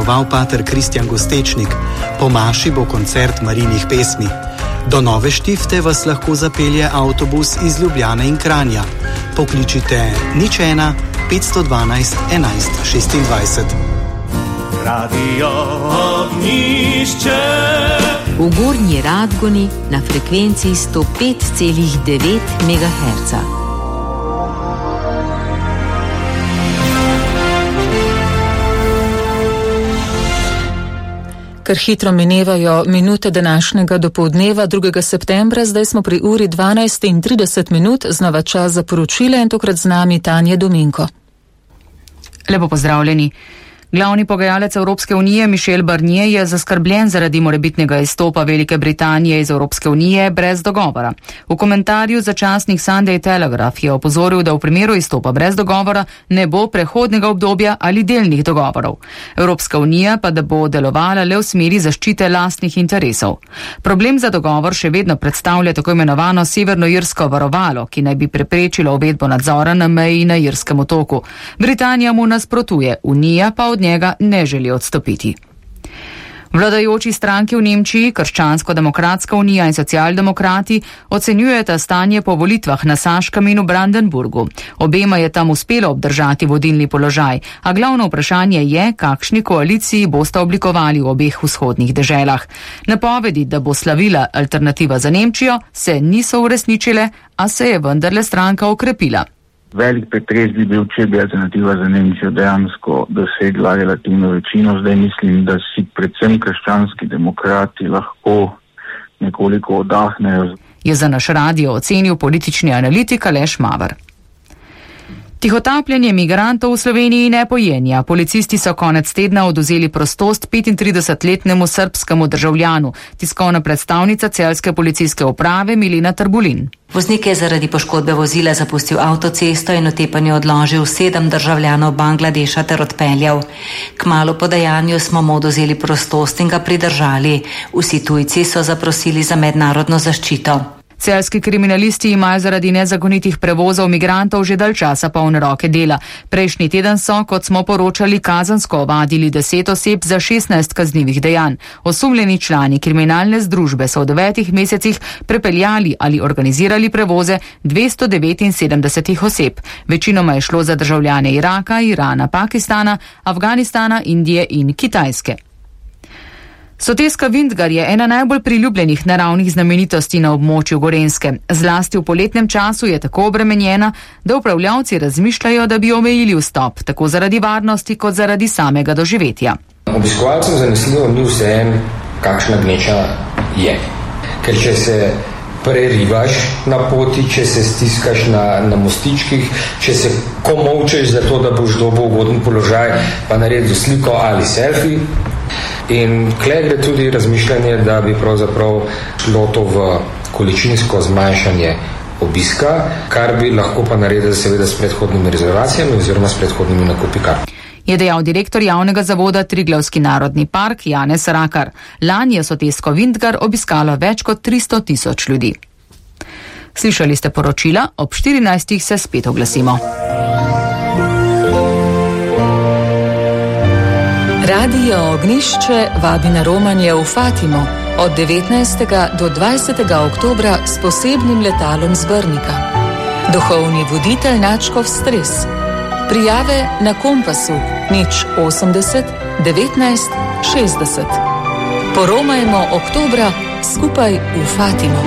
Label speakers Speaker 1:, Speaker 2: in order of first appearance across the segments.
Speaker 1: zboroval pater Kristjan Gostečnik. Po maši bo koncert Marinih pesmi. Do Nove Štifte vas lahko zapelje avtobus iz Ljubljane in Kranja. Pokličite 01 512 11 26.
Speaker 2: Radio Ognjišče.
Speaker 3: V Gornji Radgoni na frekvenci 105,9 MHz.
Speaker 4: Kar hitro minevajo minute današnjega dopoldneva 2. septembra, zdaj smo pri uri 12:30, znova čas za poročile in tokrat z nami Tanja Dominko.
Speaker 5: Lepo pozdravljeni. Glavni pogajalec Evropske unije Michel Barnier je zaskrbljen zaradi morebitnega izstopa Velike Britanije iz Evropske unije brez dogovora. V komentarju za časnik Sunday Telegraph je opozoril, da v primeru izstopa brez dogovora ne bo prehodnega obdobja ali delnih dogovorov. Evropska unija pa da bo delovala le v smeri zaščite lastnih interesov. Problem za dogovor še vedno predstavlja tako imenovano severnoirsko varovalo, ki naj bi preprečilo uvedbo nadzora na meji na Irskem otoku. Britanija mu nasprotuje, Unija pa od njega ne želi odstopiti. Vladajoči stranki v Nemčiji, Krščansko-demokratska unija in socialdemokrati, ocenjujeta stanje po volitvah na Saškem in v Brandenburgu. Obema je tam uspelo obdržati vodilni položaj, a glavno vprašanje je, kakšni koaliciji bosta oblikovali v obeh vzhodnih deželah. Napovedi, da bo slavila Alternativa za Nemčijo, se niso uresničile, a se je vendarle stranka okrepila.
Speaker 6: Velik pretres bi bil, če bi Alternativa za Nemčijo dejansko dosegla relativno večino. Zdaj mislim, da si predvsem krščanski demokrati lahko nekoliko oddahnejo.
Speaker 5: Je za naš radio ocenil politični analitik Aleš Mavar. Tihotapljanje migrantov v Sloveniji ne pojenja. Policisti so konec tedna odvzeli prostost 35-letnemu srbskemu državljanu, tiskovna predstavnica celjske policijske uprave Milena Trbulin.
Speaker 7: Voznik je zaradi poškodbe vozila zapustil avtocesto in v tepanju odložil 7 državljanov Bangladeša ter odpeljal. Kmalu po dejanju smo mu odvzeli prostost in ga pridržali. Vsi tujci so zaprosili za mednarodno zaščito.
Speaker 5: Celjski kriminalisti imajo zaradi nezakonitih prevozov migrantov že dalj časa polne roke dela. Prejšnji teden so, kot smo poročali, kazensko ovadili 10 oseb za 16 kaznivih dejanj. Osumljeni člani kriminalne združbe so v 9 mesecih prepeljali ali organizirali prevoze 279 oseb. Večinoma je šlo za državljane Iraka, Irana, Pakistana, Afganistana, Indije in Kitajske. Soteska Vintgar je ena najbolj priljubljenih naravnih znamenitosti na območju Gorenjske. Zlasti v poletnem času je tako obremenjena, da upravljavci razmišljajo, da bi omejili vstop, tako zaradi varnosti kot zaradi samega doživetja.
Speaker 8: Obiskovalcem zanesljivo ni vseeno, kakšna gneča je. Ker če se prerivaš na poti, če se stiskaš na mostičkih, če se komolčeš za to, da boš dobil ugoden položaj, pa naredil sliko ali selfie. In kle gre tudi razmišljanje, da bi pravzaprav šlo to v količinsko zmanjšanje obiska, kar bi lahko pa naredili seveda s predhodnimi rezervacijami oziroma s predhodnimi nakupi kart.
Speaker 5: Je dejal direktor javnega zavoda Triglavski narodni park Janez Rakar. Lani je sotesko Vintgar obiskalo več kot 300.000 ljudi. Slišali ste poročila, ob 14. se spet oglasimo.
Speaker 4: Radio Ognjišče vabi na romanje v Fatimo od 19. do 20. oktobra s posebnim letalom z Brnika. Duhovni voditelj Načkov Stres. Prijave na Kompasu 080 19 60. Poromajmo oktobra skupaj v Fatimo.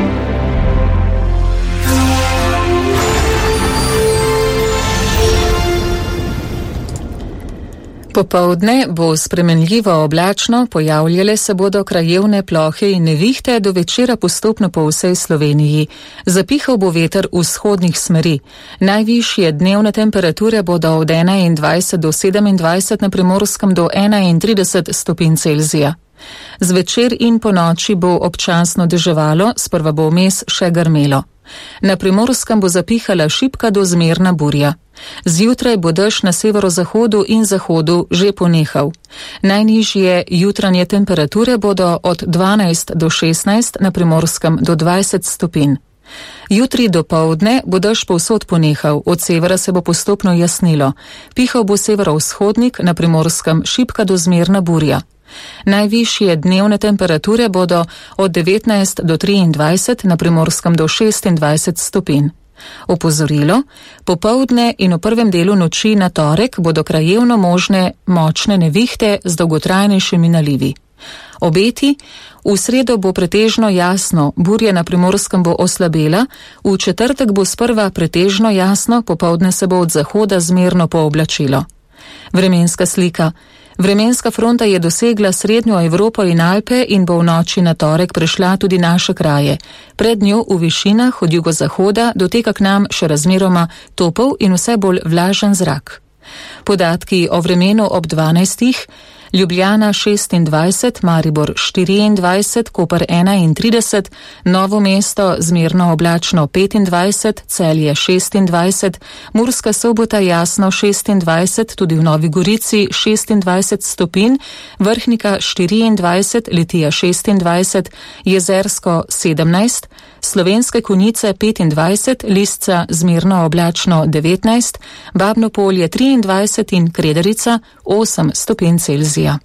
Speaker 4: Popoldne bo spremenljivo oblačno, pojavljale se bodo krajevne plohe in nevihte, do večera postopno po vsej Sloveniji. Zapihal bo veter vzhodnih smeri. Najvišje dnevne temperature bodo od 21 do 27, na Primorskem do 31 stopinj Celzija. Zvečer in po noči bo občasno deževalo, sprva bo vmes še grmelo. Na Primorskem bo zapihala šibka do zmerna burja. Zjutraj bo dež na severozahodu in zahodu že ponehal. Najnižje jutranje temperature bodo od 12 do 16, na Primorskem do 20 stopinj. Jutri dopoldne bo dež povsod ponehal, od severa se bo postopno jasnilo. Pihal bo severovzhodnik, na Primorskem šibka do zmerna burja. Najvišje dnevne temperature bodo od 19 do 23, na Primorskem do 26 stopinj. Opozorilo, popoldne in v prvem delu noči na torek bodo krajevno možne močne nevihte z dolgotrajnejšimi nalivi. Obeti, v sredo bo pretežno jasno, burja na Primorskem bo oslabela, v četrtek bo sprva pretežno jasno, popoldne se bo od zahoda zmerno pooblačilo. Vremenska slika. Vremenska fronta je dosegla srednjo Evropo in Alpe in bo v noči na torek prešla tudi naše kraje. Pred njo v višinah od jugozahoda doteka k nam še razmeroma topel in vse bolj vlažen zrak. Podatki o vremenu ob 12. Ljubljana 26, Maribor 24, Koper 31, Novo mesto zmerno oblačno 25, Celje 26, Murska Sobota jasno 26, tudi v Novi Gorici 26 stopinj, Vrhnika 24, Litija 26, Jezersko 17, Slovenske Konjice 25, Lisca zmerno oblačno 19, Babno Polje 23 in Kredarica 8 stopinj Celzija.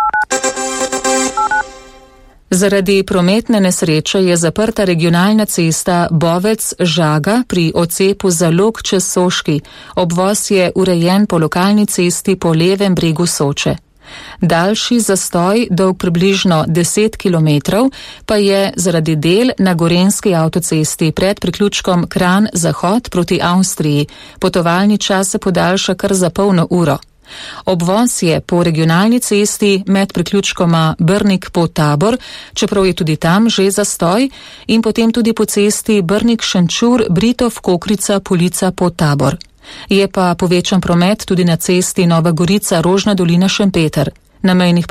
Speaker 4: Zaradi prometne nesreče je zaprta regionalna cesta Bovec-Žaga pri odcepu Zalog čez Soški. Obvoz je urejen po lokalni cesti po levem bregu Soče. Daljši zastoj, dolg približno 10 km, pa je zaradi del na Gorenjski avtocesti pred priključkom Kranj-Zahod proti Avstriji. Potovalni čas se podaljša kar za polno uro. Obvoz je po regionalni cesti med priključkoma Brnik-Podtabor, čeprav je tudi tam že zastoj, in potem tudi po cesti Brnik-Šenčur, Britov-Kokrica-Polica-Podtabor. Je pa povečan promet tudi na cesti Nova Gorica-Rožna dolina-Šempeter. Na mejnih